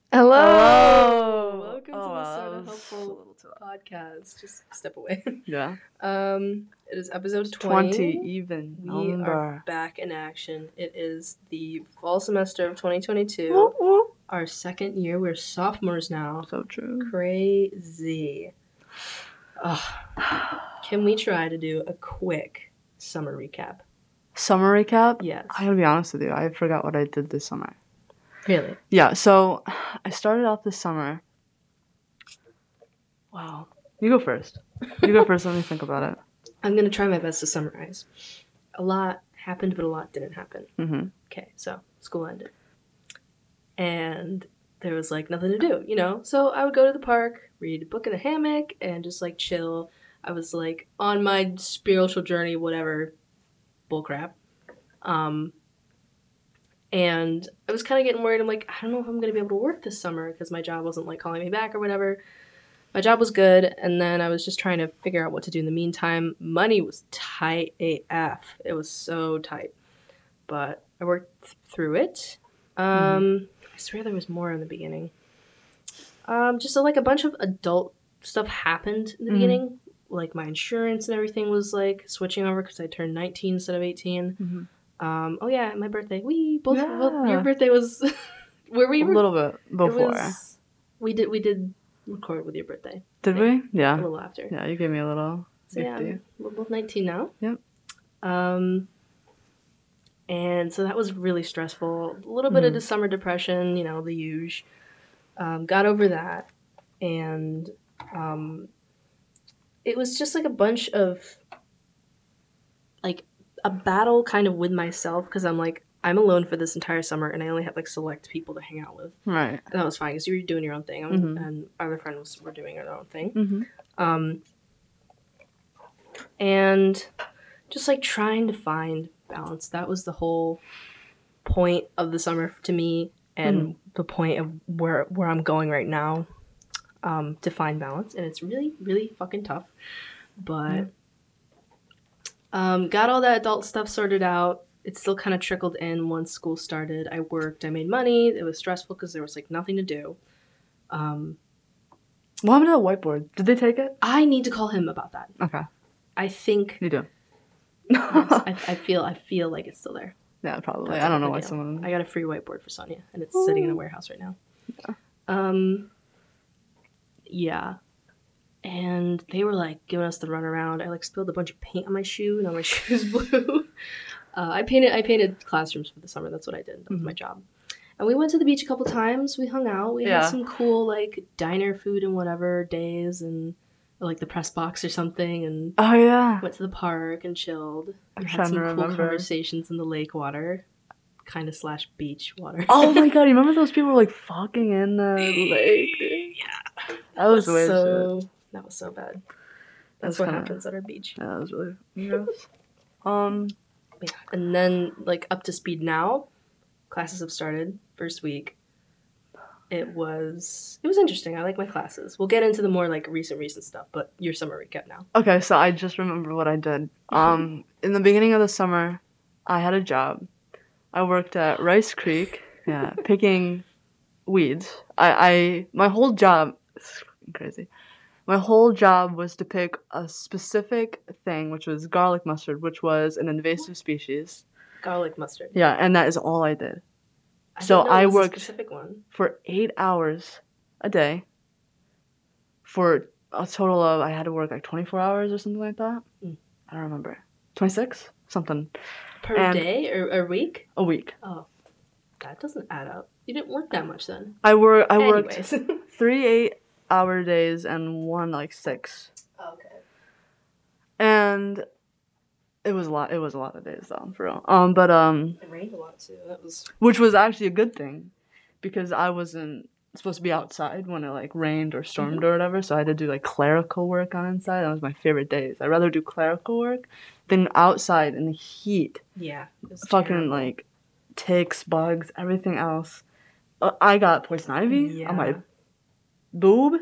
Hello. Hello. Welcome Oh, to the wow, Sort that of was a Helpful little too loud. podcast. Just step away. Yeah. It is episode It's 20. even. We are Number. back in action. It is the fall semester of 2022. Whoop, whoop. Our second year. We're sophomores now. So true. Crazy. Ugh. Can we try to do a quick summer recap? Summer recap? Yes. I gotta be honest with you. I forgot what I did this summer. Really? Yeah, so I started off this summer. Wow. You go first. Let me think about it. I'm going to try my best to summarize. A lot happened, but a lot didn't happen. Mm-hmm. Okay, so school ended. And there was like nothing to do, you know? So I would go to the park, read a book in a hammock, and just like chill. I was like on my spiritual journey, whatever bullcrap. And I was kind of getting worried. I'm like, I don't know if I'm going to be able to work this summer because my job wasn't like calling me back or whatever. My job was good, and then I was just trying to figure out what to do in the meantime. Money was tight AF. It was so tight. But I worked through it. I swear there was more in the beginning. Just like a bunch of adult stuff happened in the beginning. Like my insurance and everything was like switching over because I turned 19 instead of 18. Oh yeah, my birthday. We both. Yeah. Well, your birthday was. Where we A were. little bit before. We did record with your birthday. Did we? Yeah. A little after. Yeah, you gave me a little. So yeah, we're both 19 now. Yep. And so that was really stressful. A little bit of the summer depression, you know, the huge. Got over that, and it was just like a bunch of like a battle kind of with myself because I'm like, I'm alone for this entire summer and I only have like select people to hang out with. Right. And that was fine because you were doing your own thing, and our other friends were doing their own thing. And just like trying to find balance. That was the whole point of the summer to me, and the point of where I'm going right now, to find balance. And it's really, really fucking tough. But got all that adult stuff sorted out. It still kind of trickled in once school started. I worked, I made money. It was stressful because there was like nothing to do. What happened to the whiteboard? Did they take it? I need to call him about that. Okay. I think You do. yes, I feel like it's still there. Yeah, probably. That's I don't know the why deal. someone. I got a free whiteboard for Sonia, and it's sitting in a warehouse right now. Yeah. And they were like giving us the runaround. I like spilled a bunch of paint on my shoe. Now my shoe's blue. I painted classrooms for the summer. That's what I did. That was my job. And we went to the beach a couple times. We hung out. We had some cool like diner food and whatever days, and like the press box or something. And Oh yeah. went to the park and chilled. I'm And had trying some to cool remember. conversations in the lake water, kind of / beach water. Oh my god! You remember those people were like fucking in the lake? Dude? Yeah. That was weird. That was so bad. That's That's what kinda- happens at our beach. Yeah, that was really gross. Yeah. And then like up to speed now. Classes have started. First week. It was interesting. I like my classes. We'll get into the more like recent stuff, but your summer recap now. Okay, so I just remember what I did. In the beginning of the summer, I had a job. I worked at Rice Creek, picking weeds. My whole job, it's crazy. My whole job was to pick a specific thing, which was garlic mustard, which was an invasive species. Garlic mustard. Yeah, and that is all I did. So I worked a specific one. for 8 hours a day for a total of, I had to work like 24 hours or something like that. I don't remember. 26? Something. Per day or a week? A week. Oh, that doesn't add up. You didn't work that much then. I worked Anyways. 3 8-hour days and one like 6. Oh, okay. And it was a lot of days though, for real. It rained a lot too. That was which was actually a good thing because I wasn't supposed to be outside when it like rained or stormed or whatever, so I had to do like clerical work on inside. That was my favorite days. I'd rather do clerical work than outside in the heat. Yeah. It was Fucking terrible. like ticks, bugs, everything else. I got poison ivy on my boob.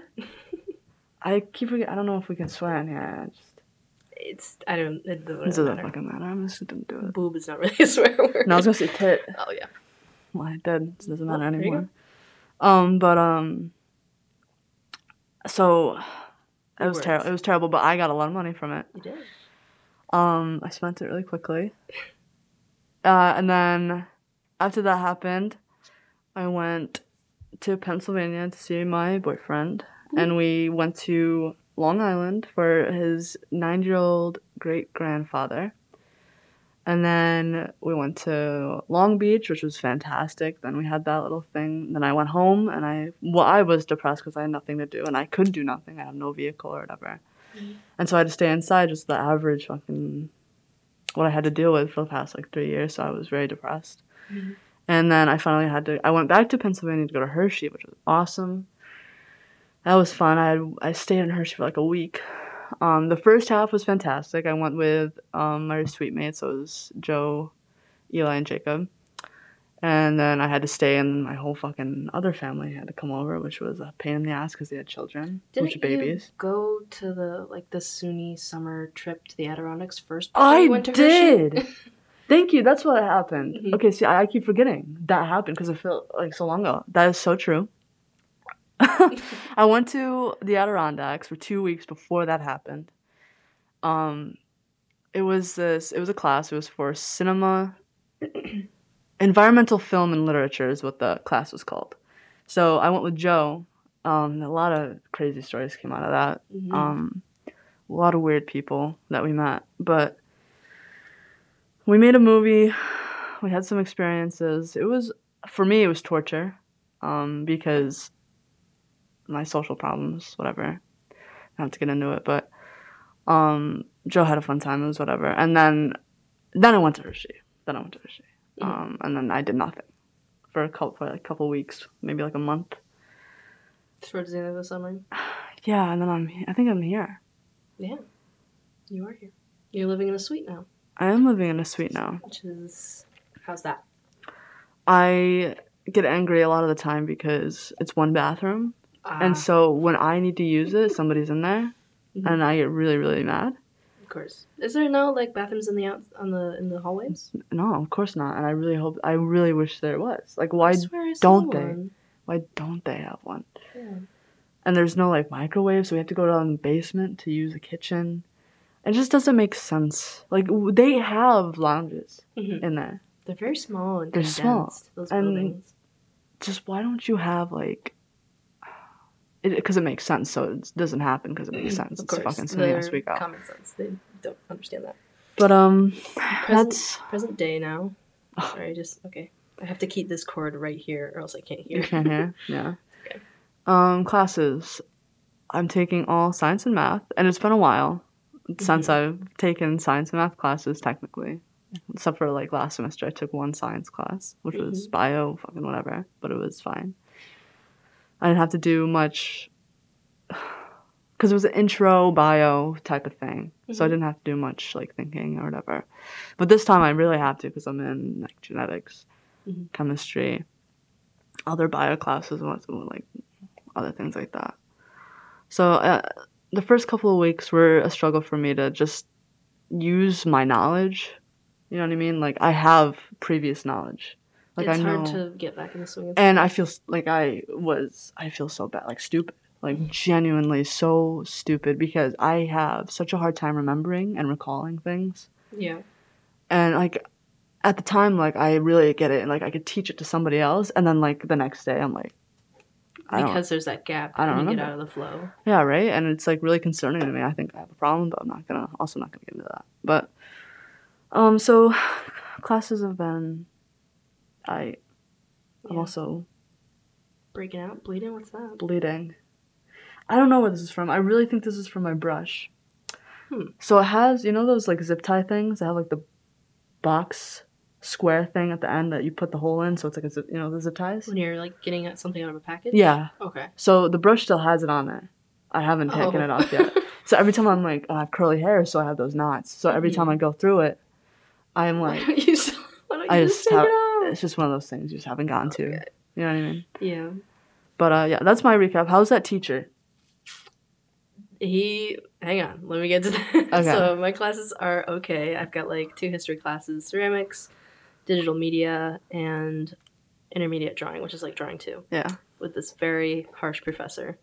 I keep forgetting. I don't know if we can swear in here. It doesn't fucking matter. I'm just gonna do it. Boob is not really a swear word. No, I was gonna say tit. Oh yeah. Well, I did. So it doesn't matter There you anymore. So it It was terrible. worked. It was terrible, but I got a lot of money from it. You did. I spent it really quickly. And then after that happened, I went to Pennsylvania to see my boyfriend, and we went to Long Island for his 9-year-old great grandfather. And then we went to Long Beach, which was fantastic. Then we had that little thing. Then I went home, and I was depressed because I had nothing to do, and I could do nothing. I had no vehicle or whatever. And so I had to stay inside, just the average fucking what I had to deal with for the past like 3 years. So I was very depressed. And then I finally I went back to Pennsylvania to go to Hershey, which was awesome. That was fun. I stayed in Hershey for like a week. The first half was fantastic. I went with my suite mates. So it was Joe, Eli, and Jacob. And then I had to stay, and my whole fucking other family had to come over, which was a pain in the ass because they had children, Didn't bunch of babies. you go to the SUNY summer trip to the Adirondacks first before you went to did. Hershey? Thank you. That's what happened. Mhm. Okay, see, I keep forgetting that happened because it felt like so long ago. That is so true. I went to the Adirondacks for 2 weeks before that happened. It was a class. It was for cinema, environmental film and literature is what the class was called. So I went with Joe. A lot of crazy stories came out of that. A lot of weird people that we met, but we made a movie. We had some experiences. For me, it was torture, because my social problems, whatever. I don't have to get into it, but Joe had a fun time. It was whatever. And then I went to Hershey. And then I did nothing for a couple weeks, maybe like a month. Towards the end of the summer. Yeah, and then I think I'm here. Yeah, you are here. You're living in a suite now. I am living in a suite now. Which is, how's that? I get angry a lot of the time because it's one bathroom. And so when I need to use it, somebody's in there, and I get really, really mad. Of course. Is there no like bathrooms in the hallways? No, of course not. And I really wish there was. Like, why don't they? Why don't they have one? Yeah. And there's no like microwave, so we have to go down the basement to use the kitchen. It just doesn't make sense. Like, they have lounges in there. They're very small and They're condensed, small. those And buildings. just why don't you have like? Because it makes sense, so it doesn't happen because it makes sense. Of course, it's fucking SUNY Oswego. Common sense. They don't understand that. But that's present day now. Sorry, okay. I have to keep this cord right here, or else I can't hear. You can't hear? Yeah. Okay. Classes. I'm taking all science and math, and it's been a while since I've taken science and math classes, technically. Except for, like, last semester, I took one science class, which was bio, fucking whatever, but it was fine. I didn't have to do much, because it was an intro bio type of thing, so I didn't have to do much, like, thinking or whatever. But this time I really have to, because I'm in, like, genetics, chemistry, other bio classes, and, like, other things like that. So the first couple of weeks were a struggle for me to just use my knowledge. You know what I mean? Like, I have previous knowledge. Like, it's I know, hard to get back in the swing of and I feel like I feel so bad, like stupid, like genuinely so stupid, because I have such a hard time remembering and recalling things. Yeah. And like at the time, like I really get it, and like I could teach it to somebody else, and then like the next day I'm like, because there's that gap. I don't and you remember. get out of the flow. Yeah, right. And it's like really concerning to me. I think I have a problem, but I'm not gonna get into that. But so classes have been. I'm also breaking out, bleeding. What's that? Bleeding. I don't know where this is from. I really think this is from my brush. So it has, you know, those like zip tie things that have like the box square thing at the end that you put the hole in, so it's like a zip, you know, the zip ties. When you're like getting something out of a package. Yeah. Okay. So the brush still has it on there. I haven't taken it off yet. So every time I'm like, I have curly hair, so I have those knots. So every time I go through it, I'm like, why don't you just take it off? It's just one of those things you just haven't gotten to. You know what I mean? Yeah. But yeah, that's my recap. How's that teacher? Hang on, let me get to that. Okay. So my classes are okay. I've got like 2 history classes, ceramics, digital media, and intermediate drawing, which is like drawing 2. Yeah. with this very harsh professor.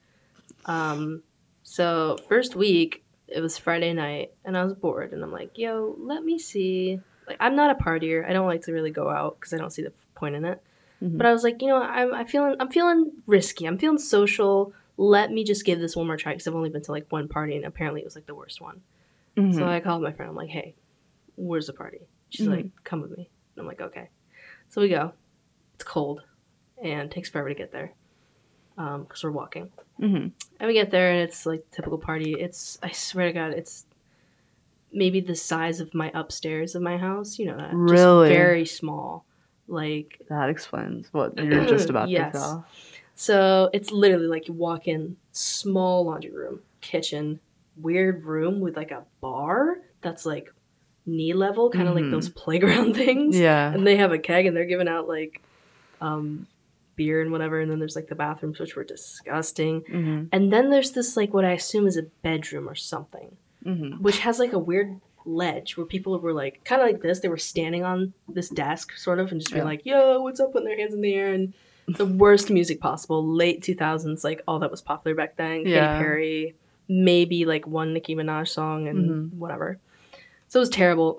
So first week, it was Friday night, and I was bored, and I'm like, yo, let me see. Like, I'm not a partier. I don't like to really go out because I don't see the point in it. Mhm. But I was like, you know, I'm feeling risky. I'm feeling social. Let me just give this one more try because I've only been to like one party, and apparently it was like the worst one. Mhm. So I called my friend. I'm like, hey, where's the party? She's like, come with me. And I'm like, okay. So we go. It's cold, and it takes forever to get there because we're walking. Mhm. And we get there, and it's like typical party. It's, I swear to God, it's maybe the size of my upstairs of my house. You know that. Really? Just very small. Like, That explains what you're just about yes. to tell. So it's literally like you walk in, small laundry room, kitchen, weird room with like a bar that's like knee level, kind of like those playground things. Yeah. And they have a keg and they're giving out like beer and whatever. And then there's like the bathrooms, which were disgusting. Mhm. And then there's this like what I assume is a bedroom or something, which has like a weird ledge where people were like kind of like this. They were standing on this desk sort of and just being like, yo, what's up, putting their hands in the air, and the worst music possible, late 2000s, like all that was popular back then. Katy Perry, maybe like one Nicki Minaj song and whatever. So it was terrible.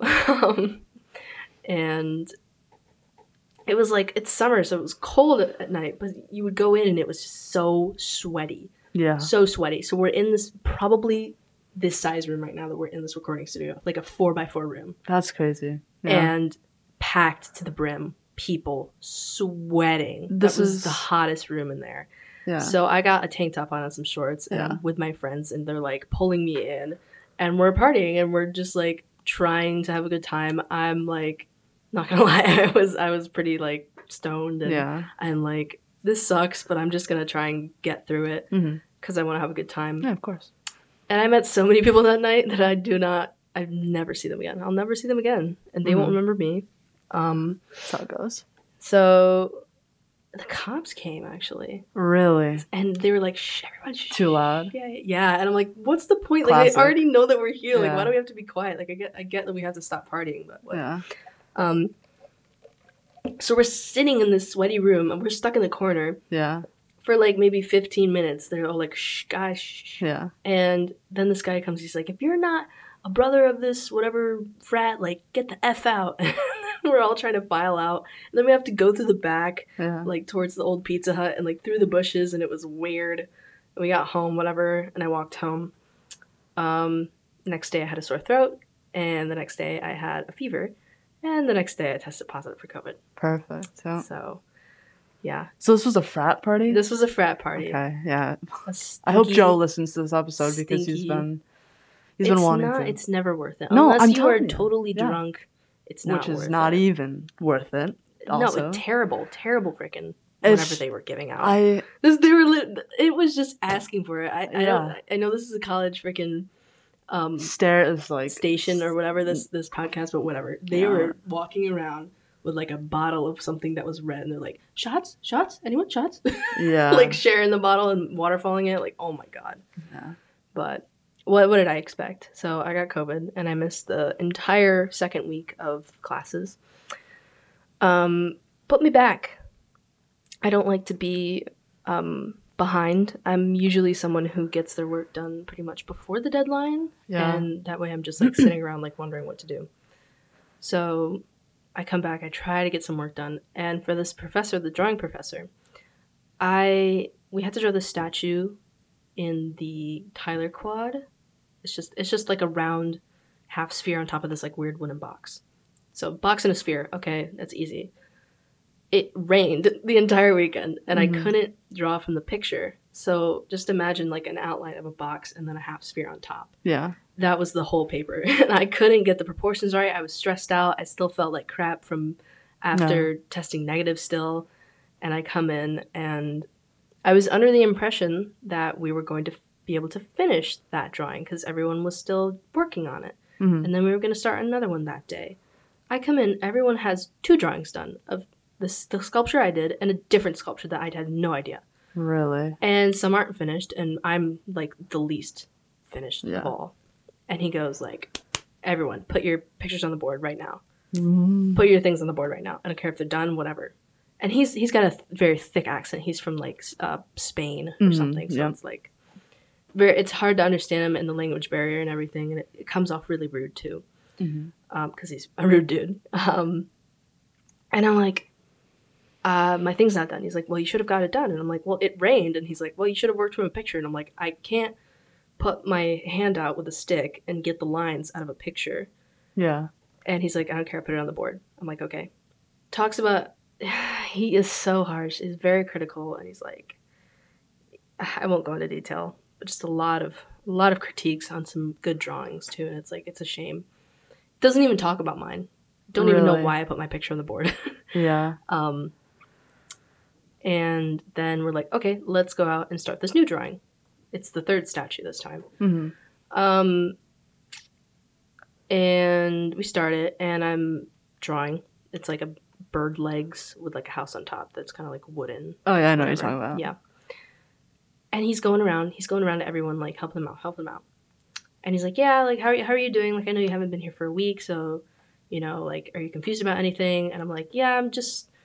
And it was like, it's summer, so it was cold at night, but you would go in and it was just so sweaty. Yeah. So sweaty. So we're in this, probably this size room right now that we're in this recording studio, like a 4x4 room. That's crazy. Yeah. And packed to the brim. People sweating. This that was is the hottest room in there. Yeah. So I got a tank top on and some shorts and with my friends, and they're like pulling me in, and we're partying and we're just like trying to have a good time. I'm like, not gonna lie, I was pretty like stoned and I'm like, this sucks, but I'm just gonna try and get through it because I want to have a good time. Yeah, of course. And I met so many people that night that I'd never see them again. I'll never see them again, and they won't remember me. That's how it goes. So the cops came actually. Really? And they were like, shh, everyone, shh. Too loud? Yeah. And I'm like, what's the point? Classic. Like, I already know that we're here. Like, why do we have to be quiet? Like, I get that we have to stop partying, but what? Yeah. So we're sitting in this sweaty room, and we're stuck in the corner. Yeah. For like maybe 15 minutes. They're all like, shh, guys, shh. Yeah. And then this guy comes, he's like, if you're not a brother of this whatever frat, like, get the F out. We're all trying to file out. And then we have to go through the back, like, towards the old Pizza Hut and, like, through the bushes, and it was weird. And we got home, whatever, and I walked home. Next day I had a sore throat, and the next day I had a fever, and the next day I tested positive for COVID. Perfect. Yeah. So, yeah. So this was a frat party? This was a frat party. Okay, yeah. I hope Joe listens to this episode because he's been wanting to. It's never worth it. No, Unless I'm you are telling you. drunk, it's not worth it. Which is not even worth it. Also. No, terrible freaking whatever they were giving out. It was just asking for it. I know this is a college freaking station or whatever this podcast, but whatever. They were walking around with like a bottle of something that was red, and they're like, shots, anyone shots? Yeah. Like sharing the bottle and waterfalling it. Like, oh my god. Yeah. But what did I expect? So I got COVID, and I missed the entire second week of classes. Put me back. I don't like to be behind. I'm usually someone who gets their work done pretty much before the deadline, and that way I'm just like sitting around like wondering what to do. So I come back, I try to get some work done, and for this professor, the drawing professor, we had to draw the statue in the Tyler quad. It's just like a round half sphere on top of this like weird wooden box. So box and a sphere, okay, that's easy. It rained the entire weekend, and I couldn't draw from the picture. So just imagine like an outline of a box and then a half sphere on top. Yeah. That was the whole paper. And I couldn't get the proportions right. I was stressed out. I still felt like crap from after testing negative still. And I come in, and I was under the impression that we were going to be able to finish that drawing because everyone was still working on it. And then we were going to start another one that day. I come in, everyone has 2 drawings done of the sculpture I did and a different sculpture that I had no idea. Really? And some aren't finished, and I'm like the least finished of all. And he goes like, everyone, put your pictures on the board right now. Put your things on the board right now. I don't care if they're done, whatever. and he's got a very thick accent. He's from like Spain or something, so it's like it's hard to understand him, and the language barrier and everything, and it comes off really rude too, because he's a rude dude. And I'm like, my thing's not done. He's like, well, you should have got it done. And I'm like, well, it rained. And he's like, well, you should have worked from a picture. And I'm like, I can't put my hand out with a stick and get the lines out of a picture. Yeah. And he's like, I don't care, put it on the board. I'm like, okay. Talks about, he is so harsh. He's very critical. And he's like, I won't go into detail, but just a lot of critiques on some good drawings too. And it's like, it's a shame. Doesn't even talk about mine. Don't even know why I put my picture on the board. Yeah. And then we're like, okay, let's go out and start this new drawing. It's the third statue this time. And we started, and I'm drawing. It's like a bird legs with like a house on top that's kind of like wooden. Oh, yeah, I know what you're talking about. Yeah. And he's going around to everyone, like, helping them out. And he's like, yeah, like, how are you doing? Like, I know you haven't been here for a week, so, you know, like, are you confused about anything? And I'm like, yeah, I'm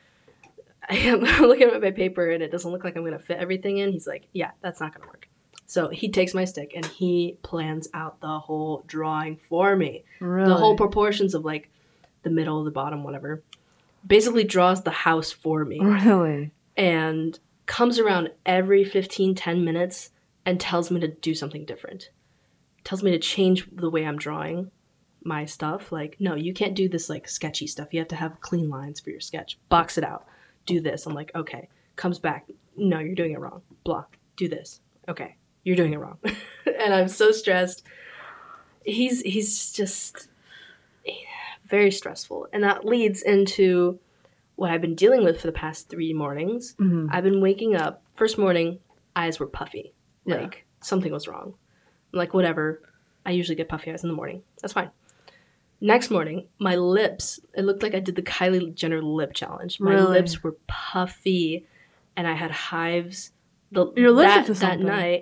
looking at my paper, and it doesn't look like I'm going to fit everything in. He's like, yeah, that's not going to work. So he takes my stick, and he plans out the whole drawing for me. Really? The whole proportions of, like, the middle, the bottom, whatever. Basically draws the house for me. Really? And comes around every 10 minutes and tells me to do something different. Tells me to change the way I'm drawing my stuff. Like, no, you can't do this, like, sketchy stuff. You have to have clean lines for your sketch. Box it out. Do this. I'm like, okay. Comes back. No, you're doing it wrong. Blah. Do this. Okay. You're doing it wrong. And I'm so stressed. He's just very stressful. And that leads into what I've been dealing with for the past 3 mornings. I've been waking up. First morning, eyes were puffy. Like, something was wrong. I'm like, whatever. I usually get puffy eyes in the morning. That's fine. Next morning, my lips, it looked like I did the Kylie Jenner lip challenge. My lips were puffy, and I had hives that night.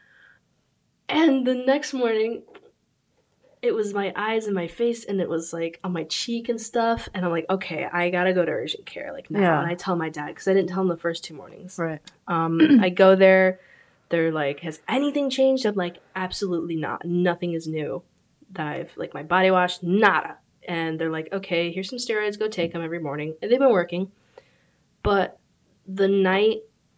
And the next morning, it was my eyes and my face, and it was, like, on my cheek and stuff. And I'm like, okay, I gotta go to urgent care, like, now. Yeah. And I tell my dad, because I didn't tell him the first 2 mornings. Right. I go there. They're like, has anything changed? I'm like, absolutely not. Nothing is new. That I've, like, my body wash, nada. And they're like, okay, here's some steroids. Go take them every morning. And they've been working. But the night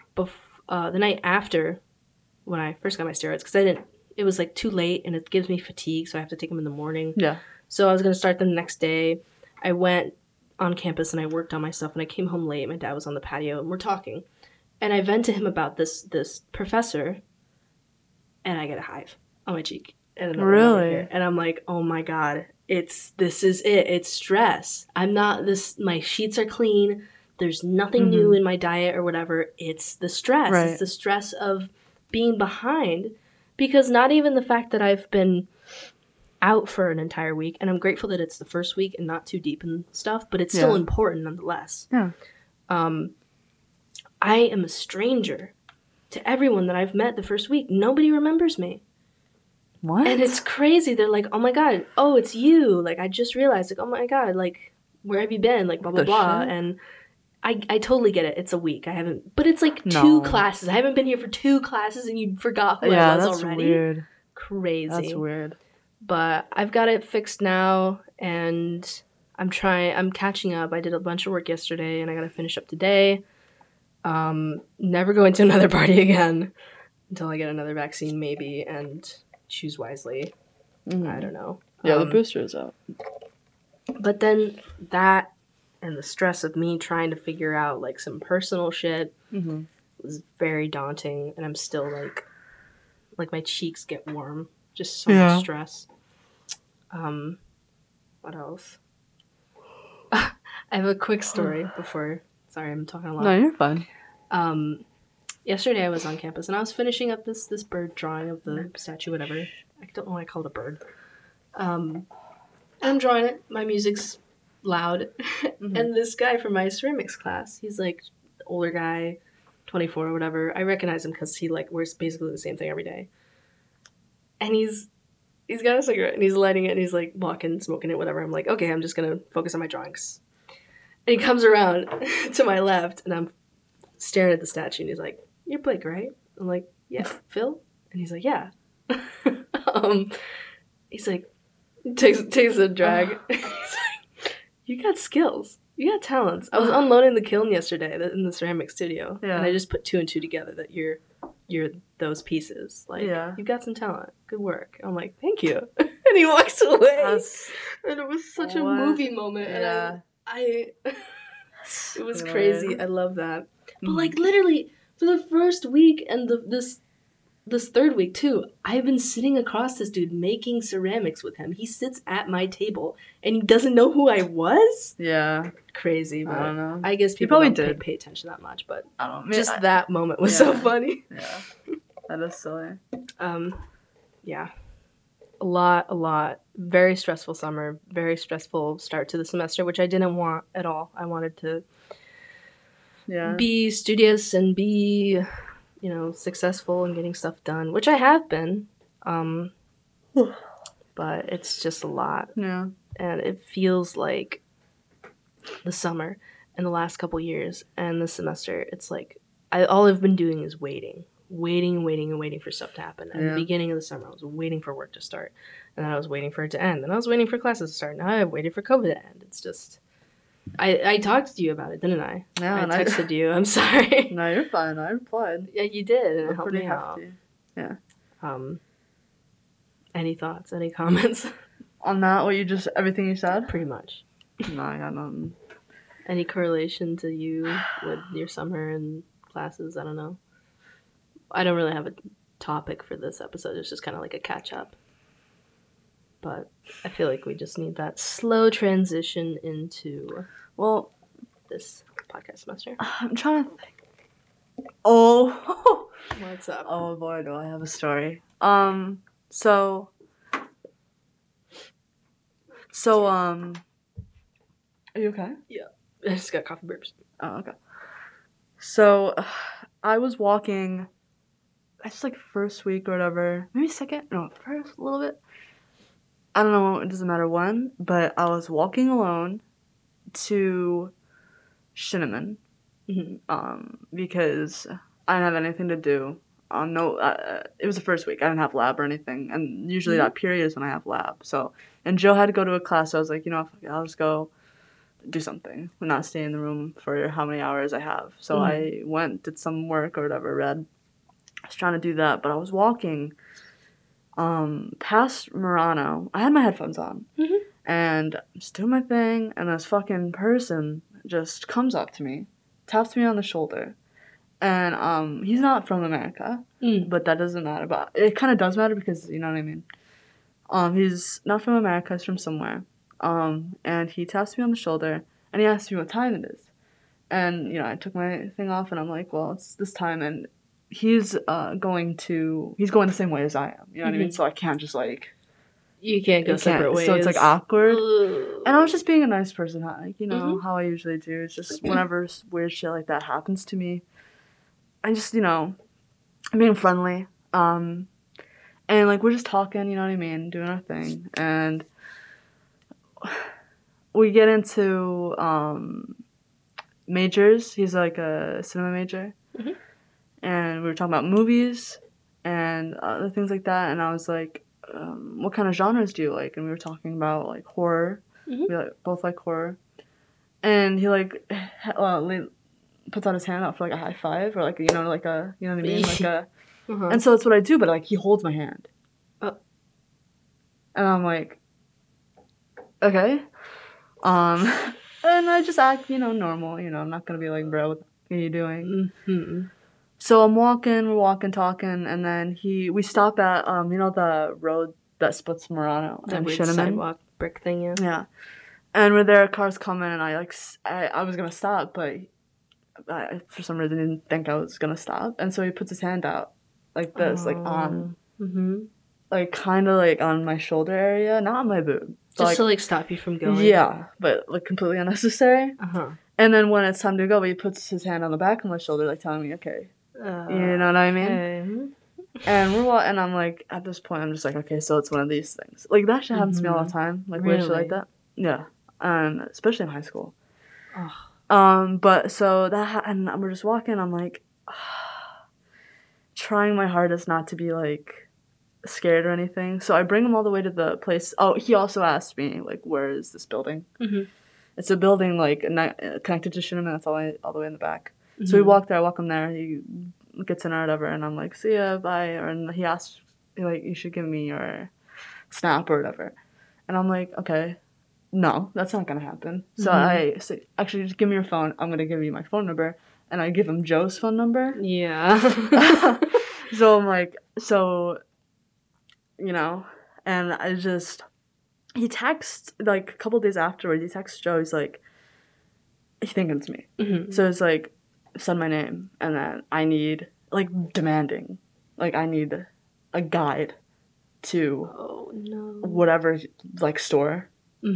after, when I first got my steroids, because it was, like, too late, and it gives me fatigue, so I have to take them in the morning. Yeah. So I was going to start them the next day. I went on campus, and I worked on my stuff, and I came home late. My dad was on the patio, and we're talking. And I vent to him about this professor, and I get a hive on my cheek. And really? And I'm like, oh, my God, this is it. It's stress. My sheets are clean. There's nothing new in my diet or whatever. It's the stress. Right. It's the stress of being behind. Because not even the fact that I've been out for an entire week, and I'm grateful that it's the first week and not too deep and stuff, but it's still important nonetheless. Yeah. I am a stranger to everyone that I've met the first week. Nobody remembers me. What? And it's crazy. They're like, oh my God, oh, it's you. Like, I just realized, like, oh my God, like, where have you been? Like, blah, blah, blah. Shit? And I totally get it. It's a week. But it's like 2 classes. I haven't been here for 2 classes, and you forgot who I was already. Yeah, that's weird. Crazy. That's weird. But I've got it fixed now, and I'm catching up. I did a bunch of work yesterday, and I got to finish up today. Never going to another party again until I get another vaccine, maybe, and choose wisely. I don't know. Yeah, the booster is out. But then that and the stress of me trying to figure out, like, some personal shit was very daunting, and I'm still, like my cheeks get warm. Just so much stress. What else? I have a quick story before... Sorry, I'm talking a lot. No, you're fine. Yesterday I was on campus, and I was finishing up this bird drawing of the statue, whatever. I don't know why I call it a bird. And I'm drawing it. My music's loud. And this guy from my ceramics class, he's, like, older guy, 24 or whatever. I recognize him because he, like, wears basically the same thing every day. And he's got a cigarette, and he's lighting it, and he's, like, walking, smoking it, whatever. I'm like, okay, I'm just going to focus on my drawings. And he comes around to my left, and I'm staring at the statue, and he's like, "You're Blake, right?" I'm like, "Yeah, Phil." And he's like, "Yeah." He's like, takes a drag. He's like, "You got skills. You got talents." I was unloading the kiln yesterday in the ceramic studio, and I just put 2 and 2 together that you're those pieces. Like, you got some talent. Good work. I'm like, "Thank you." And he walks away. And it was such a movie moment. Yeah. And it was crazy. I love that. But like literally for the first week and this third week too, I've been sitting across this dude making ceramics with him. He sits at my table and he doesn't know who I was. Yeah. Crazy. But I don't know. I guess people don't pay attention that much, but I don't know. Just that moment was so funny. Yeah. That is silly. Yeah. A lot. Very stressful summer. Very stressful start to the semester, which I didn't want at all. I wanted to be studious and be, successful in getting stuff done, which I have been. But it's just a lot. Yeah. And it feels like the summer and the last couple years and the semester, it's like all I've been doing is waiting for stuff to happen. At the beginning of the summer, I was waiting for work to start, and then I was waiting for it to end, and I was waiting for classes to start. Now I waited for COVID to end. It's just, I talked to you about it, didn't I? Yeah, I texted you. I'm sorry. No, you're fine. I replied. Yeah, you did, and it helped me out. Yeah. Any thoughts? Any comments? On that, everything you said? Pretty much. No, I got nothing. Any correlation to you with your summer and classes? I don't know. I don't really have a topic for this episode. It's just kind of like a catch-up. But I feel like we just need that slow transition into, this podcast semester. I'm trying to think. Oh. What's up? Oh, boy, do I have a story. So, are you okay? Yeah. I just got coffee burps. Oh, okay. So, I was walking, it's like first week or whatever, maybe second, no, first a little bit. I don't know, it doesn't matter when, but I was walking alone to Shinneman, because I didn't have anything to do. It was the first week. I didn't have lab or anything, and usually that period is when I have lab. So, and Joe had to go to a class, so I was like, I'll just go do something and not stay in the room for how many hours I have. So I went, did some work or whatever, read. I was trying to do that, but I was walking past Murano. I had my headphones on, and I'm just doing my thing, and this fucking person just comes up to me, taps me on the shoulder, and he's not from America, but that doesn't matter. But it kind of does matter because, you know what I mean? He's not from America, he's from somewhere. And he taps me on the shoulder, and he asks me what time it is. And, I took my thing off, and I'm like, well, it's this time, and he's going the same way as I am, you know what I mean? So I can't just, you can't go separate ways. So it's, awkward. And I was just being a nice person, how I usually do. It's just whenever weird shit like that happens to me, I just, being friendly. And, we're just talking, you know what I mean, doing our thing. And we get into majors. He's like a cinema major. And we were talking about movies and other things like that. And I was like, what kind of genres do you like? And we were talking about, horror. We both like horror. And he, puts out his hand out for, a high five or, you know what I mean? And so that's what I do, but, he holds my hand. And I'm like, okay. And I just act, normal. I'm not going to be like, bro, what are you doing? So we're walking, talking, and then we stop at, the road that splits Murano and Shinneman. Sidewalk brick thing, yeah. Yeah. And we're there, cars coming, and I was going to stop, but I, for some reason, didn't think I was going to stop. And so he puts his hand out like this, on, kind of, on my shoulder area, not on my boob. Just to, stop you from going? Yeah, but, completely unnecessary. And then when it's time to go, he puts his hand on the back of my shoulder, telling me, okay. You know what I mean? Okay. And and I'm like, at this point, I'm just like, okay, so it's one of these things. That shit happens to me all the time. Weird shit like that. Yeah. Especially in high school. Oh. But so and we're just walking. I'm like, trying my hardest not to be like scared or anything. So I bring him all the way to the place. Oh, he also asked me like, where is this building? Mm-hmm. It's a building like connected to Shinneman. That's all the way in the back. Mm-hmm. So we walk there. I walk him there. He gets in or whatever, and I'm like, see ya, bye. And he asks, like, you should give me your Snap or whatever. And I'm like, okay, no, that's not gonna happen. So I say, actually, just give me your phone. I'm gonna give you my phone number. And I give him Joe's phone number. Yeah. So I'm like, so, you know, and I just, he texts, like, a couple days afterwards, he texts Joe, he's like, he's thinking it's me. Mm-hmm. So it's like, send my name, and then I need, like, demanding, like, I need a guide to whatever, like, store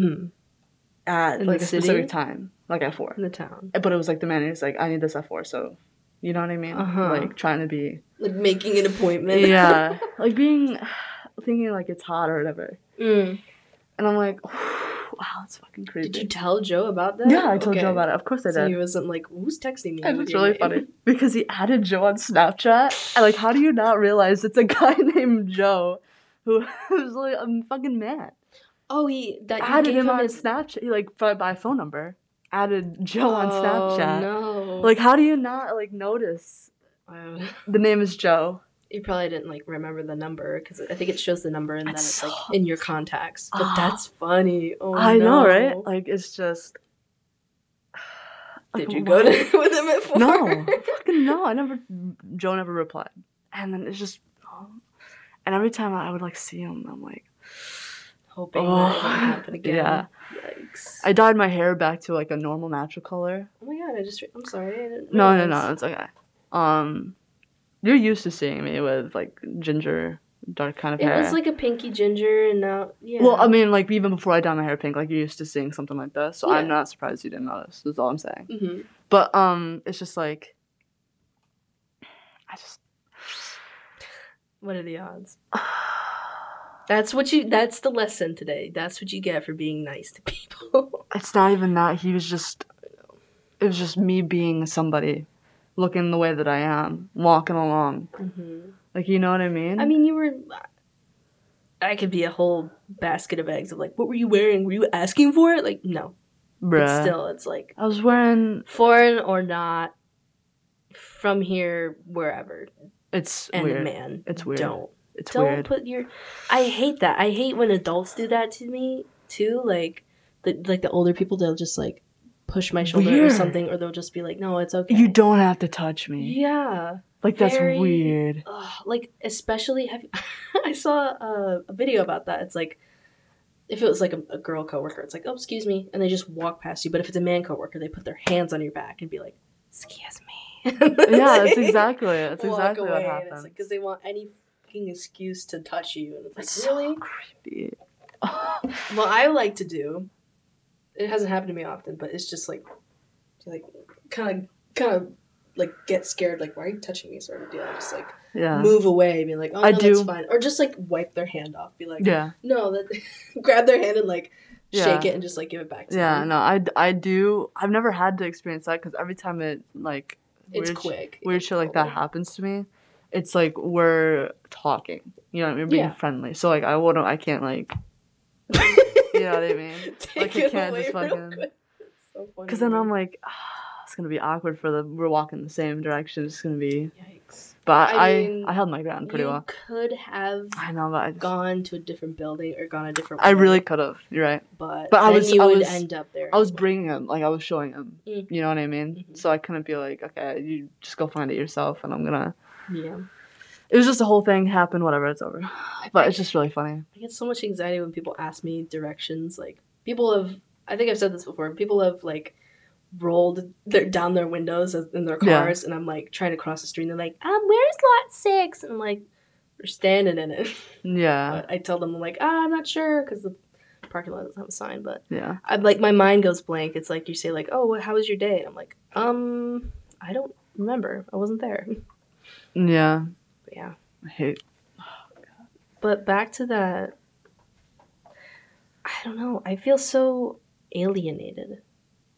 at, like, a specific time, like, at 4. In the town. But it was, like, demanding, it's like, I need this at 4, so, you know what I mean? Like, trying to be... Like, making an appointment. Yeah. Like, thinking, like, it's hot or whatever. And I'm like, wow, that's fucking crazy. Did you tell Joe about that? Yeah, I told Joe about it. Of course I did. So he wasn't like, who's texting me? And it's really funny. Because he added Joe on Snapchat. And, like, how do you not realize it's a guy named Joe who's, like, I'm fucking mad. Oh, added him on Snapchat. He, like, by phone number. Added Joe on Snapchat. No. Like, how do you not, like, notice the name is Joe? You probably didn't, like, remember the number, because I think it shows the number, and then it's, like, in your contacts. But that's funny. Oh, I know, right? Like, it's just... Did you go with him at 4? No. Fucking no. Joe never replied. And then it's just... and every time I would, like, see him, I'm like... hoping that it wouldn't happen again. Yeah. Yikes. I dyed my hair back to, like, a normal, natural color. Oh, my God. I'm sorry. I didn't realize. No. It's okay. You're used to seeing me with, like, ginger, dark kind of hair. It was, like, a pinky ginger, and now, yeah. Well, I mean, like, even before I dyed my hair pink, like, you're used to seeing something like this. So I'm not surprised you didn't notice. That's all I'm saying. Mm-hmm. But, it's just, like, what are the odds? That's the lesson today. That's what you get for being nice to people. It's not even that. It was just me being somebody, looking the way that I am, walking along. Mm-hmm. Like, you know what I mean? I mean, I could be a whole basket of eggs of, like, what were you wearing? Were you asking for it? Like, no. Bruh. But still, it's like... I was wearing... foreign or not, from here, wherever. It's and weird. And a man. It's weird. Don't weird. Put your... I hate that. I hate when adults do that to me, too. Like, the older people, they'll just, like, push my shoulder or something, or they'll just be like, no, it's okay. You don't have to touch me. Yeah. Like, that's weird. Like, especially... I saw a video about that. It's like, if it was, like, a girl coworker, it's like, oh, excuse me, and they just walk past you. But if it's a man coworker, they put their hands on your back and be like, excuse me. Yeah, that's exactly it. That's exactly what happens. It's like, because they want any fucking excuse to touch you. And it's like, really? So creepy. Well, I like to do, it hasn't happened to me often, but it's just like kind of like get scared, like, why are you touching me, sort of deal. I just like move away, be like, oh, no, that's fine. Or just like wipe their hand off, be like, no, that grab their hand and like shake it and just like give it back to them. No, I do. I've never had to experience that, because every time it like it's quick. Weird shit like that happens to me. It's like we're talking, you know what I mean? We're being friendly. So like I can't like, you know what I mean? Like I can't just fucking. So funny. Because then I'm like, it's gonna be awkward we're walking the same direction. It's gonna be. Yikes. But I held my ground pretty well. You could have. I know, but gone to a different building or gone a different way. I really could have. You're right. But I was end up there. I was bringing him, like I was showing him. You know what I mean? Mm-hmm. So I couldn't be like, okay, you just go find it yourself, and I'm gonna. Yeah. It was just a whole thing happened. Whatever, it's over. But it's just really funny. I get so much anxiety when people ask me directions. Like I think I've said this before. People have like rolled down their windows in their cars, and I'm like trying to cross the street, and they're like, where's lot 6? And I'm like, we're standing in it. Yeah. But I tell them, I'm like, I'm not sure, because the parking lot doesn't have a sign. But yeah, I'm like, my mind goes blank. It's like you say like, oh, how was your day? And I'm like, I don't remember. I wasn't there. Yeah. But yeah. I hate. Oh, God. But back to that. I don't know. I feel so alienated.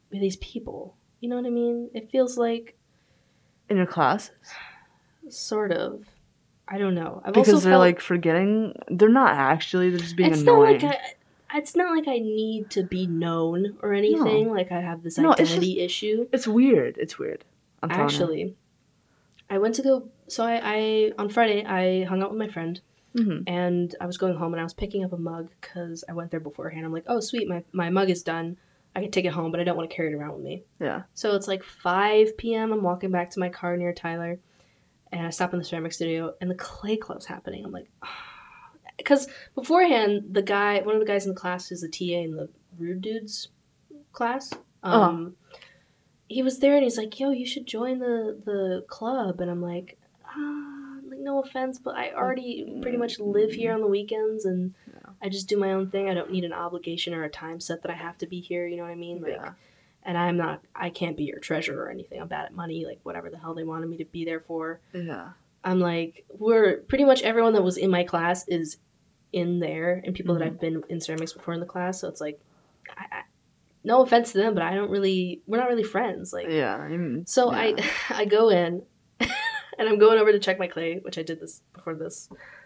with these people. You know what I mean? It feels like In your classes? sort of. I don't know. I've Because also they're felt like forgetting. They're not actually. They're just being it's annoying. not like I need to be known or No. anything. Like I have this No, it's identity issue. It's weird. It's weird. I'm telling you. Actually, I went to go. So I on Friday I hung out with my friend, Mhm. and I was going home and I was picking up a mug because I went there beforehand. I'm like, oh sweet, my mug is done. I can take it home, but I don't want to carry it around with me. Yeah. So it's like 5 p.m. I'm walking back to my car near Tyler, and I stop in the ceramic studio, and the clay club's happening. I'm like, because beforehand, one of the guys in the class who's the TA in the Rude Dudes class, he was there and he's like, yo, you should join the club. And I'm like, like no offense, but I already pretty much live here on the weekends and I just do my own thing. I don't need an obligation or a time set that I have to be here. You know what I mean? Like, Yeah. and I can't be your treasurer or anything. I'm bad at money, like whatever the hell they wanted me to be there for. Yeah. I'm like, we're pretty much everyone that was in my class is in there and people that I've been in ceramics before in the class. So it's like, no offense to them, but we're not really friends. Like, Yeah. so yeah. I go in and I'm going over to check my clay, which I did this before this.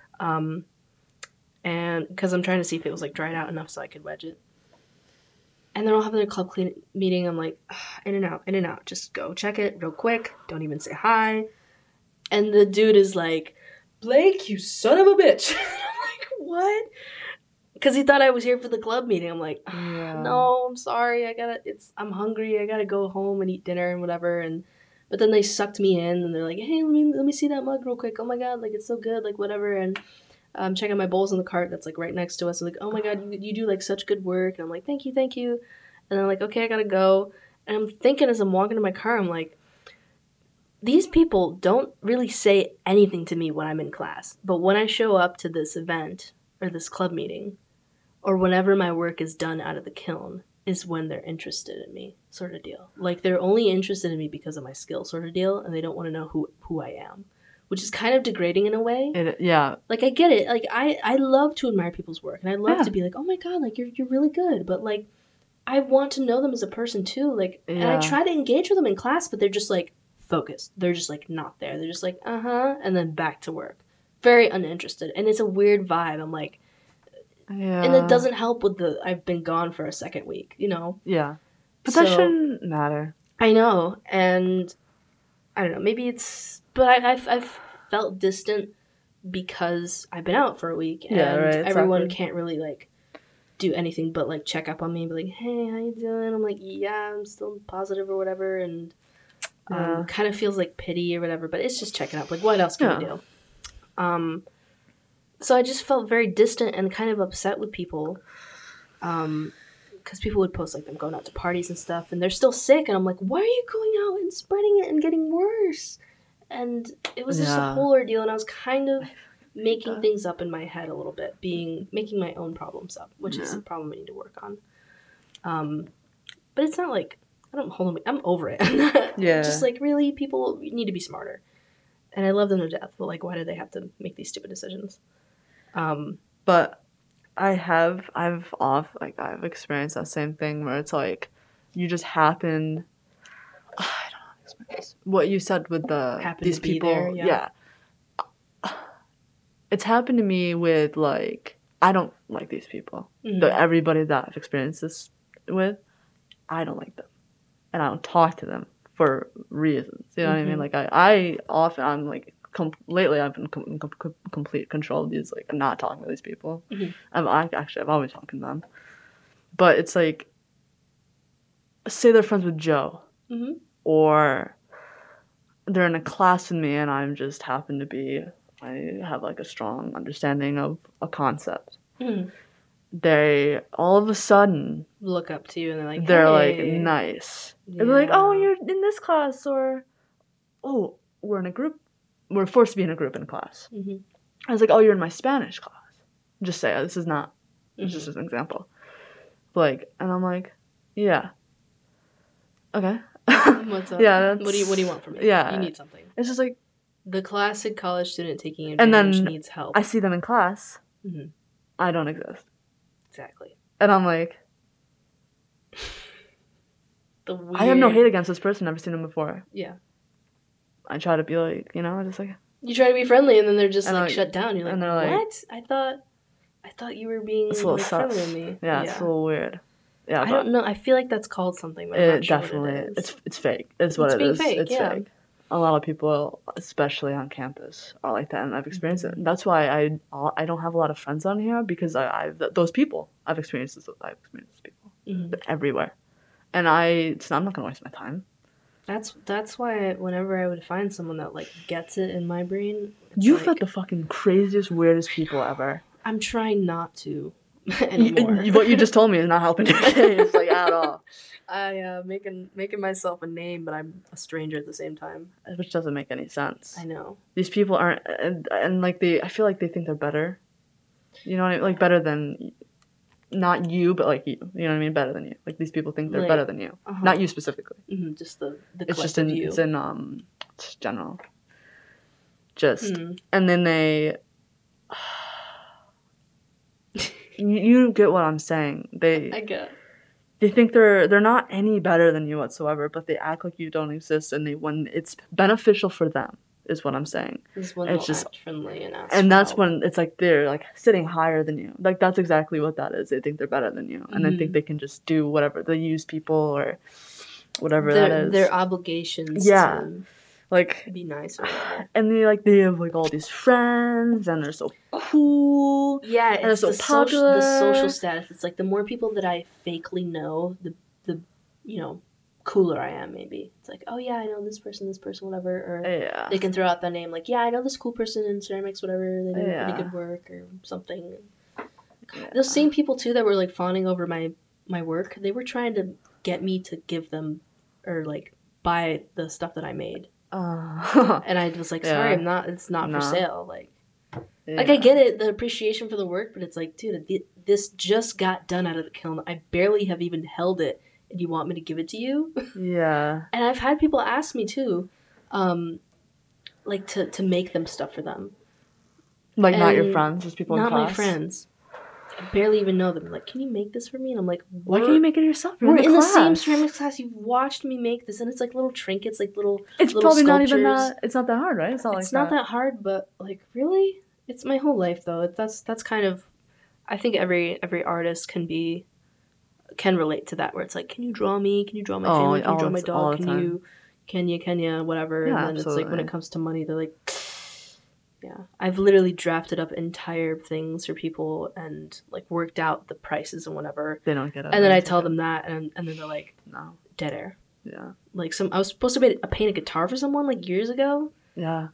And because I'm trying to see if it was like dried out enough so I could wedge it. And they're all having their club clean meeting. I'm like, in and out. Just go check it real quick. Don't even say hi. And the dude is like, Blake, you son of a bitch. I'm like, what? Because he thought I was here for the club meeting. I'm like, no, I'm sorry. I'm hungry. I gotta go home and eat dinner and whatever. But then they sucked me in and they're like, hey, let me see that mug real quick. Oh my god, like it's so good, like whatever. And I'm checking my bowls in the cart that's like right next to us. I'm like, oh my god, you do like such good work. And I'm like, thank you. And then like, okay, I gotta go. And I'm thinking as I'm walking to my car, I'm like, these people don't really say anything to me when I'm in class. But when I show up to this event or this club meeting, or whenever my work is done out of the kiln, is when they're interested in me, sort of deal. Like they're only interested in me because of my skill, sort of deal, and they don't want to know who I am, which is kind of degrading in a way. Yeah. Like I get it. Like I love to admire people's work, and I love to be like, oh my god, like you're really good. But like, I want to know them as a person too. Like, and I try to engage with them in class, but they're just like focused. They're just like not there. They're just like and then back to work, very uninterested, and it's a weird vibe. I'm like. Yeah. And it doesn't help with I've been gone for a second week, you know? Yeah. But that shouldn't matter. I know. And I don't know, maybe it's, but I've felt distant because I've been out for a week and everyone can't really like do anything but like check up on me and be like, hey, how you doing? I'm like, yeah, I'm still positive or whatever. And kind of feels like pity or whatever, but it's just checking up. Like, what else can we do? So I just felt very distant and kind of upset with people because people would post like them going out to parties and stuff and they're still sick and I'm like, why are you going out and spreading it and getting worse? And it was just a whole ordeal and I was kind of making things up in my head a little bit, making my own problems up, which is a problem I need to work on. But it's not like, I don't hold them, I'm over it. Just like, really, people need to be smarter. And I love them to death, but like, why do they have to make these stupid decisions? But I've experienced that same thing where it's like you just happen. I don't know how to explain this. What you said with these people, there, it's happened to me with like I don't like these people. Everybody that I've experienced this with, I don't like them, and I don't talk to them for reasons. You know what I mean? Like I'm like. Lately, I've been in complete control of these, like, not talking to these people. I've always talked to them. But it's like, say they're friends with Joe. Or they're in a class with me and I'm just happen to be, I have, like, a strong understanding of a concept. They, all of a sudden... look up to you and they're like, they're, like, nice. Yeah. And they're like, oh, you're in this class, or, oh, we're in a group. We're forced to be in a group in class. I was like, oh, you're in my Spanish class. Just say, this is not, it's just an example. Like, and I'm like, yeah. Okay. What's up? Yeah. What do you want from me? Yeah. You need something. It's just like. The classic college student taking advantage needs help. I see them in class. I don't exist. Exactly. And I'm like. The weird... I have no hate against this person. Never seen him before. Yeah. I try to be like, just like... You try to be friendly, and then they're just, like, like, shut down. You're like, and they're what? I thought you were being, it's a little like, friendly with me. Yeah, it's a little weird. Yeah, I don't know. I feel like that's called something, but I'm not sure what it is. It's fake. It's what it being is. Fake, it's fake. A lot of people, especially on campus, are like that, and I've experienced it. That's why I don't have a lot of friends on here, because those people I've experienced this. I've experienced these people everywhere, and I'm not gonna waste my time. That's why whenever I would find someone that like gets it in my brain, you've met the fucking craziest, weirdest people ever. I'm trying not to anymore. What you just told me is not helping your case, like, at all. I making myself a name, but I'm a stranger at the same time, which doesn't make any sense. I know these people aren't, and like I feel like they think they're better. You know what I mean? Like better than, not you, but like you. You know what I mean? Better than you. Like these people think they're better than you, not you specifically. Just the it's just in you. It's in it's general. Just and then they. You get what I'm saying. I get. They think they're not any better than you whatsoever, but they act like you don't exist, and when it's beneficial for them is what I'm saying. Is when it's just act friendly and that's when it's like they're like sitting higher than you. Like that's exactly what that is. They think they're better than you, and they think they can just do whatever. They use people or whatever that is. Their obligations. Yeah. To like be nice or whatever. And they have like all these friends, and they're so cool. Yeah, and they're so popular. The social status. It's like the more people that I fakely know, the cooler I am. Maybe it's like, oh yeah, I know this person, whatever. Or they can throw out the name like, yeah, I know this cool person in ceramics, whatever. They do pretty good work or something. Those same people too that were like fawning over my work. They were trying to get me to give them or like buy the stuff that I made. And I was like, sorry, it's not for sale. Like I get it, the appreciation for the work, but it's like, dude, this just got done out of the kiln. I barely have even held it, and you want me to give it to you? Yeah. And I've had people ask me too, like to make them stuff for them. Like, and not your friends, just people in class? Not my friends. I barely even know them. Like, can you make this for me? And I'm like, why can't you make it yourself? We're in the same ceramics class. You've watched me make this, and it's like little trinkets, like little. It's little probably sculptures. Not even that. It's not that hard, right? It's not that hard, but like, really, it's my whole life though. That's kind of. I think every artist can relate to that, where it's like, can you draw me? Can you draw my family? Can you draw my dog? Can you, whatever? Yeah, and then absolutely. It's like when it comes to money, they're like. Yeah, I've literally drafted up entire things for people and like worked out the prices and whatever. They don't get it. And then I tell them that, and then they're like, "No, dead air." Yeah. Like I was supposed to paint a guitar for someone like years ago. Yeah.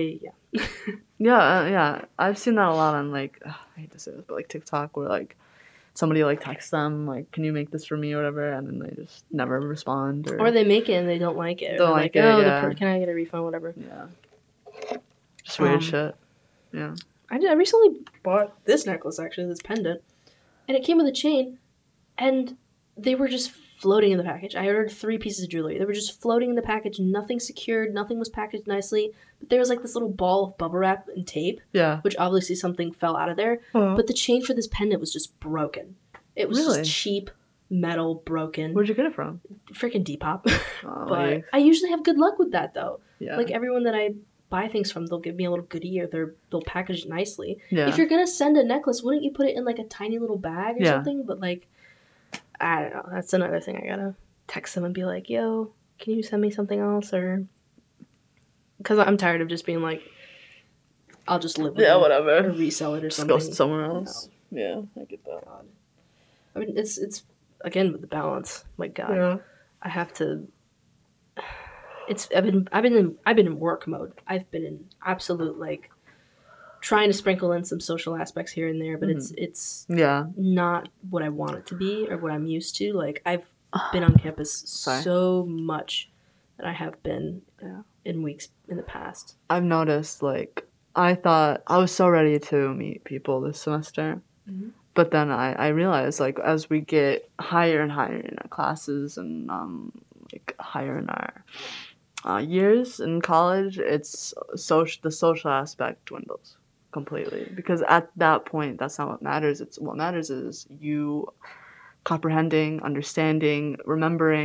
Yeah. I've seen that a lot on like I hate to say this, but like TikTok, where like somebody like texts them like, "Can you make this for me?" or whatever, and then they just never respond. Or they make it and they don't like it. Don't like it. Oh, yeah. Can I get a refund? Whatever. Yeah. Just weird shit. Yeah. I recently bought this necklace, actually, this pendant, and it came with a chain, and they were just floating in the package. I ordered 3 pieces of jewelry. They were just floating in the package, nothing secured, nothing was packaged nicely, but there was like this little ball of bubble wrap and tape, which obviously something fell out of there, but the chain for this pendant was just broken. It was just cheap metal broken. Where'd you get it from? Freaking Depop. But I usually have good luck with that, though. Yeah. Like, everyone that I buy things from, they'll give me a little goodie or they'll package it nicely. Yeah. If you're gonna send a necklace, wouldn't you put it in like a tiny little bag or something? But like, I don't know. That's another thing. I gotta text them and be like, "Yo, can you send me something else?" Or because I'm tired of just being like, I'll just live with it, whatever, or resell it or something. Go somewhere else. No. Yeah, I get that. God. I mean, it's again with the balance. My God, I have to. I've been in work mode. I've been in absolute like trying to sprinkle in some social aspects here and there, but it's not what I want it to be or what I'm used to. Like I've been on campus so much that I have been in weeks in the past. I've noticed like I thought I was so ready to meet people this semester. Mm-hmm. But then I realized like as we get higher and higher in our classes and like higher in our years in college, it's the social aspect dwindles completely, because at that point that's not what matters. What matters is you comprehending, understanding, remembering,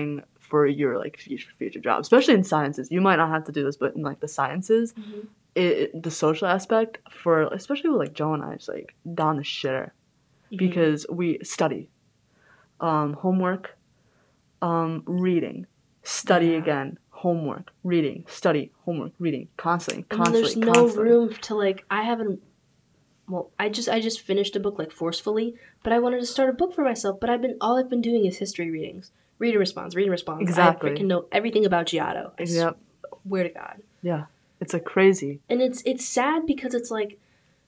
for your like future job, especially in sciences. You might not have to do this, but in like the sciences, the social aspect for especially with like Joe and I, it's like down the shitter because we study, homework, reading, study again, homework, reading, study, homework, reading, constantly. And there's no room to like, I just finished a book like forcefully, but I wanted to start a book for myself, but all I've been doing is history readings. Read and response. Exactly. I freaking know everything about Giotto. Yep. Swear to God. Yeah. It's like crazy. And it's sad because it's like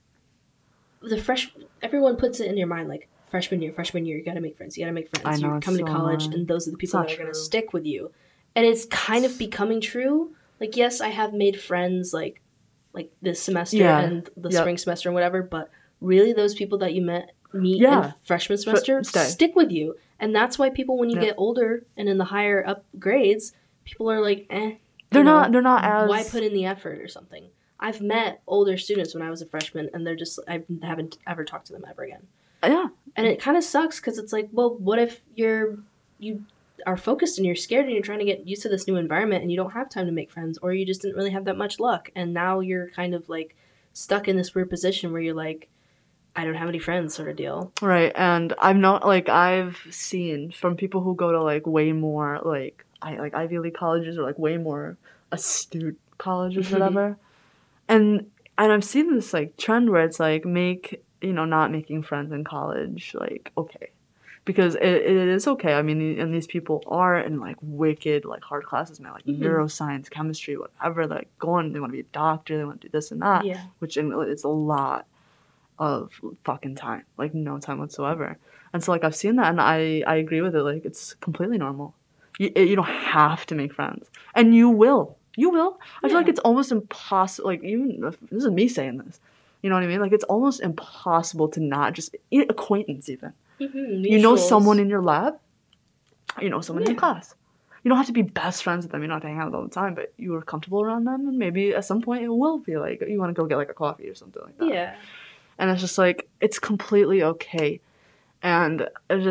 everyone puts it in your mind like freshman year, you gotta make friends. You're coming to college, and those are the people that are gonna stick with you. And it's kind of becoming true. Like, yes, I have made friends like this semester and the spring semester and whatever, but really those people that you meet in freshman semester stick with you. And that's why people, when you get older and in the higher up grades, people are like, they're not as, why put in the effort or something. I've met older students when I was a freshman, and they're just, I haven't ever talked to them ever again. Yeah. And it kind of sucks because it's like, well, what if you are focused and you're scared and you're trying to get used to this new environment and you don't have time to make friends, or you just didn't really have that much luck, and now you're kind of like stuck in this weird position where you're like, I don't have any friends sort of deal. Right. And I've seen from people who go to like way more like Ivy League colleges or like way more astute colleges, whatever. And I've seen this like trend where it's like not making friends in college like okay, because it is okay. I mean, and these people are in like wicked like hard classes, man, like neuroscience, chemistry, whatever. They're like they want to be a doctor, they want to do this and that, which it's a lot of fucking time, like no time whatsoever. And so like I've seen that, and I agree with it. Like it's completely normal. You don't have to make friends, and you will. I feel like it's almost impossible. Like even this is me saying this, you know what I mean? Like it's almost impossible to not just acquaintance even. You know someone in your lab, you know someone in your class. You don't have to be best friends with them. You don't have to hang out all the time, but you are comfortable around them, and maybe at some point it will be like you want to go get like a coffee or something like that. Yeah. And it's just like it's completely okay, and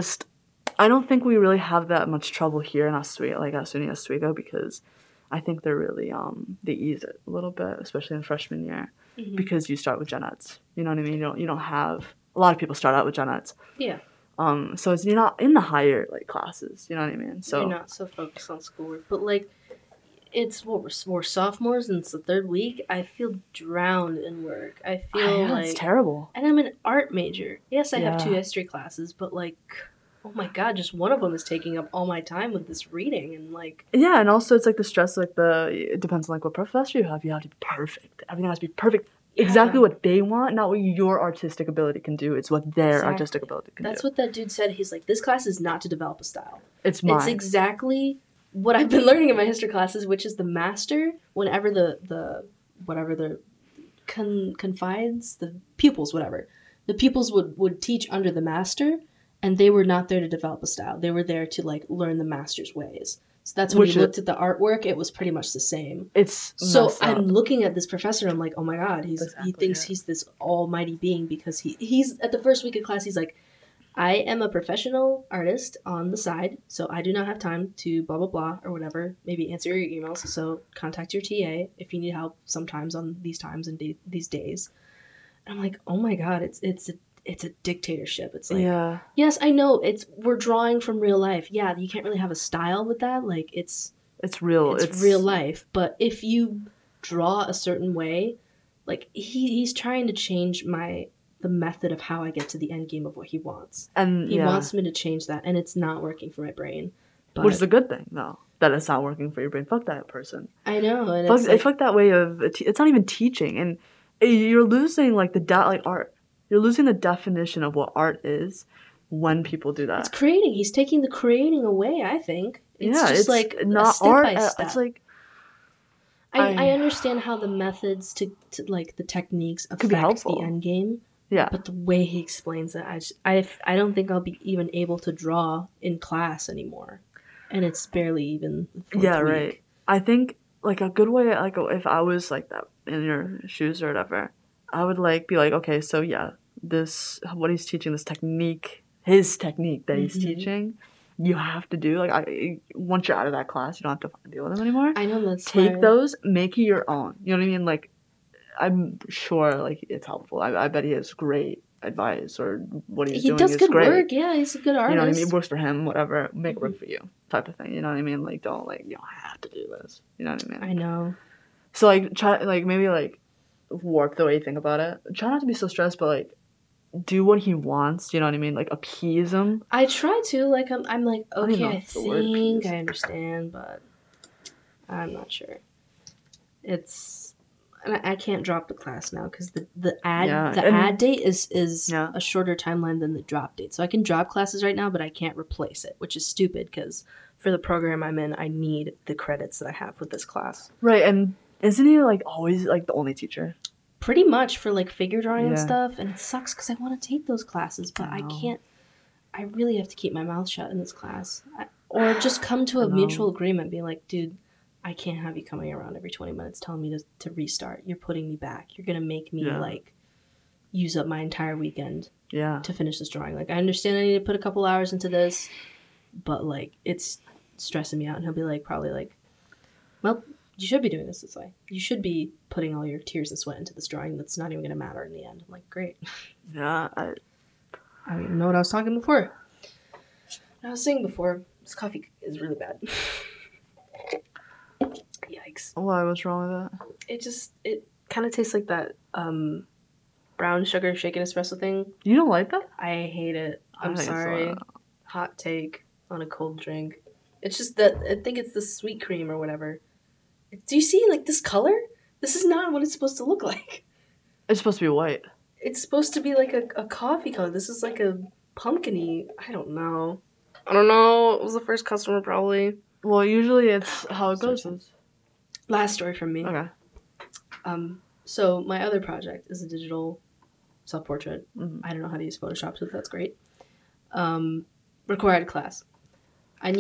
I don't think we really have that much trouble here in Oswego, like SUNY Oswego, because I think they're really they ease it a little bit, especially in freshman year, because you start with gen eds. You know what I mean? You don't have a lot of people start out with gen eds. Yeah. So you're not in the higher like classes. You know what I mean? So you're not so focused on schoolwork, but like it's we're sophomores and it's the third week. I feel drowned in work. I feel like it's terrible. And I'm an art major. Yes, I have 2 history classes, but like, oh my god, just one of them is taking up all my time with this reading and like. Yeah, and also it's like the stress, like it depends on like what professor you have. You have to be perfect. Everything has to be perfect. Yeah. Exactly what they want, not what your artistic ability can do. It's what their artistic ability can do. That's what that dude said. He's like, this class is not to develop a style. It's mine. It's exactly what I've been learning in my history classes, which is the master, whenever the confides, the pupils, whatever. The pupils would teach under the master, and they were not there to develop a style. They were there to like learn the master's ways. So that's when we looked at the artwork, it was pretty much the same. It's so I'm looking at this professor, and I'm like, oh my god, he thinks he's this almighty being because he's at the first week of class, he's like, I am a professional artist on the side, so I do not have time to blah, blah, blah, or whatever. Maybe answer your emails, so contact your TA if you need help sometimes on these times and these days. And I'm like, oh my god, it's a dictatorship. It's like, yes, I know, we're drawing from real life. Yeah, you can't really have a style with that. Like, it's real. It's real life. But if you draw a certain way, like, he's trying to change the method of how I get to the end game of what he wants. And he wants me to change that, and it's not working for my brain. But, which is a good thing, though, that it's not working for your brain. Fuck that person. I know. And fuck that way of... It's not even teaching, and you're losing, like, art. You're losing the definition of what art is when people do that. It's creating. He's taking the creating away, I think. It's like not art. It's like... I understand how the methods to like, the techniques affect the end game. Yeah. But the way he explains it, I don't think I'll be even able to draw in class anymore. And it's barely even the fourth week. Right. I think, like, a good way, like, if I was, like, that in your shoes or whatever, I would, like, be like, okay, so, yeah, what he's teaching, his technique that he's teaching you have to do. Like, once you're out of that class, you don't have to deal with them anymore. I know that's Take why- those, make it your own. You know what I mean? Like, I'm sure, like, it's helpful. I bet he has great advice, or what he's He doing does is good great. work. Yeah, he's a good artist. You know what I mean? It works for him, whatever. Make it work for you, type of thing. You know what I mean? Like, don't, like, you don't have to do this. You know what I mean? I know. So, like, try, like, maybe, like, warp the way you think about it. Try not to be so stressed, but, like, do what he wants. You know what I mean? Like, appease him. I try to. Like, I'm like, don't even okay, know I if the word think appease. I understand, but I'm not sure. It's... And I can't drop the class now because the ad date is Yeah. a shorter timeline than the drop date. So I can drop classes right now, but I can't replace it, which is stupid because for the program I'm in, I need the credits that I have with this class. Right, and isn't he, like, always, like, the only teacher? Pretty much for, like, figure drawing and Yeah. stuff, and it sucks because I want to take those classes, but I know. can't. I really have to keep my mouth shut in this class. Or just come to I a know. mutual agreement, be like, dude, I can't have you coming around every 20 minutes telling me to restart. You're putting me back. You're going to make me, Yeah. like, use up my entire weekend Yeah. to finish this drawing. Like, I understand I need to put a couple hours into this, but, like, it's stressing me out. And he'll be like, probably like, well, you should be doing this way. You should be putting all your tears and sweat into this drawing that's not even going to matter in the end. I'm like, great. Yeah, I don't even know what I was talking before. I was saying before, this coffee is really bad. Yikes. why? What's wrong with that? It kind of tastes like that brown sugar shaken espresso thing. You don't like that? I hate it. I'm I think it's, sorry. Hot take on a cold drink. It's just that I think it's the sweet cream or whatever. Do you see, like, this color? This is not what it's supposed to look like. It's supposed to be white. It's supposed to be like a coffee color. This is like a pumpkin-y. I don't know. I don't know. It was the first customer probably. Well, usually it's how it goes. Last story from me. Okay. So my other project is a digital self-portrait. Mhm. I don't know how to use Photoshop, so that's great. Required class. I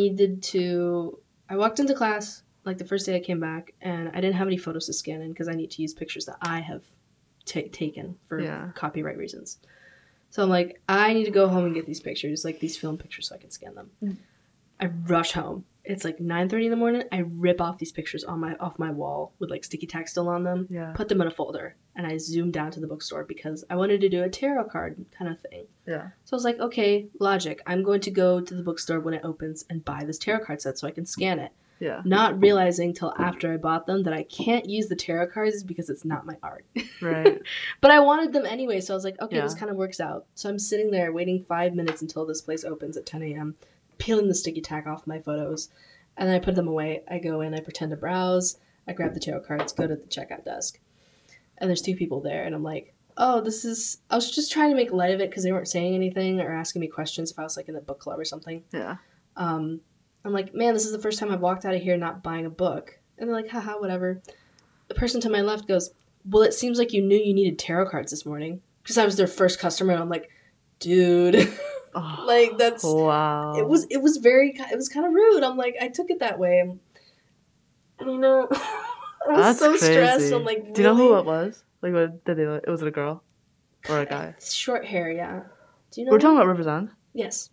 walked into class, like, the first day I came back, and I didn't have any photos to scan in because I need to use pictures that I have taken for copyright reasons. So I'm like, I need to go home and get these pictures, like these film pictures, so I can scan them. Mm. I rush home. It's like 9:30 in the morning. I rip off these pictures off my wall with, like, sticky tack still on them. Yeah. Put them in a folder, and I zoomed down to the bookstore because I wanted to do a tarot card kind of thing. Yeah. So I was like, okay, logic. I'm going to go to the bookstore when it opens and buy this tarot card set so I can scan it. Yeah. Not realizing till after I bought them that I can't use the tarot cards because it's not my art. Right. But I wanted them anyway, so I was like, okay, Yeah. this kind of works out. So I'm sitting there waiting 5 minutes until this place opens at 10 a.m., peeling the sticky tack off my photos, and then I put them away. I go in, I pretend to browse, I grab the tarot cards, go to the checkout desk, and there's two people there, and I'm like, oh, I was just trying to make light of it because they weren't saying anything or asking me questions if I was, like, in the book club or something. Yeah. I'm like, man, this is the first time I've walked out of here not buying a book. And they're like, haha, whatever. The person to my left goes, well, it seems like you knew you needed tarot cards this morning. Because I was their first customer, and I'm like, dude. Oh, Like, that's... wow. It was kind of rude. I'm like, I took it that way. And, you know, I was That's so crazy. stressed. I'm like, really? Do you know who it was? Like, what did they? Was it a girl or a guy? Short hair, yeah. Do you know? We're talking about Riversend. Yes.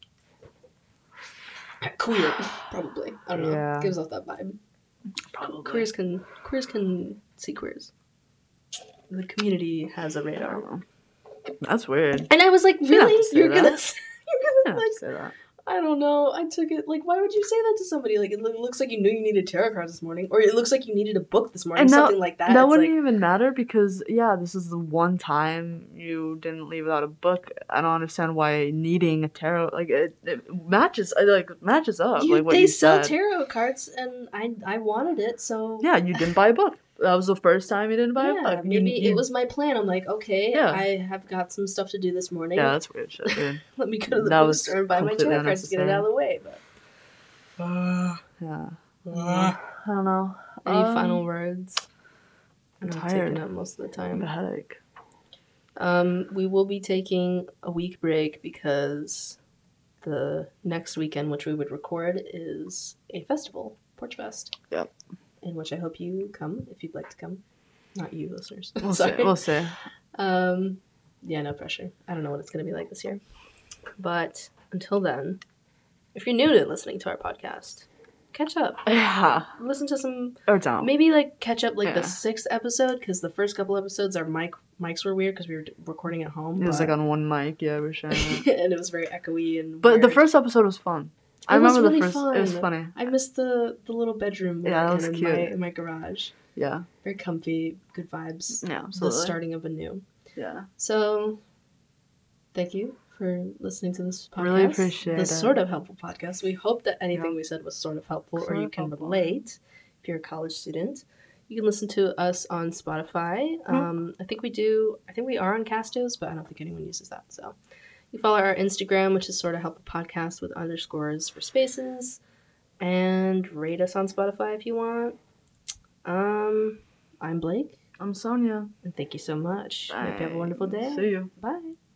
Queer, probably. I don't know. Yeah. Gives off that vibe. Probably. Queers can see queers. The community has a I radar. don't know. That's weird. And I was like, You don't have really? to say You're that. gonna I don't have like, to say that. I don't know. I took it like, why would you say that to somebody? Like, it looks like you knew you needed tarot cards this morning, or it looks like you needed a book this morning, And that- something like that. That It's wouldn't like, even matter because, yeah, this is the one time you didn't leave without a book. I don't understand why needing a tarot, like, it matches up, like, what they you sell said. tarot cards, and I wanted it, so Yeah, you didn't buy a book. That was the first time you didn't buy a yeah, book. maybe it was my plan. I'm like, okay, Yeah. I have got some stuff to do this morning. Yeah, that's weird shit, dude. Let me go to the That was bookstore and buy my completely tarot cards to get it out of the way. But Yeah. I don't know. any final words? I'm not tired. taking up most of the I have time. a headache. We will be taking a week break because the next weekend, which we would record, is a festival, Porch Fest. Yep. In which I hope you come if you'd like to come. Not you, listeners. We'll see. Sorry. We'll see. Yeah, no pressure. I don't know what it's going to be like this year. But until then, if you're new to listening to our podcast, catch up. Yeah. Listen to some, Or don't. maybe like catch up like Yeah. the 6th episode, because the first couple episodes our mics were weird because we were recording at home. It was like on one mic, yeah, we were sharing it. And it was very echoey and But the weird. first episode was fun. I It was remember really the first. It was fun. funny. I missed the little bedroom we Yeah, were that was in cute. in my garage. Yeah. Very comfy, good vibes. Yeah, The absolutely. starting of a new. Yeah. So, thank you for listening to this podcast. Really appreciate this it. sort of helpful podcast. We hope that anything Yeah. we said was sort of helpful, Sort or you of can helpful. relate if you're a college student. You can listen to us on Spotify. I think we are on Castos, but I don't think anyone uses that. So, you follow our Instagram, which is sort of helpful podcast with underscores for spaces, and rate us on Spotify if you want. I'm Blake, I'm Sonia. and thank you so much. Hope you have a wonderful day. See you. Bye.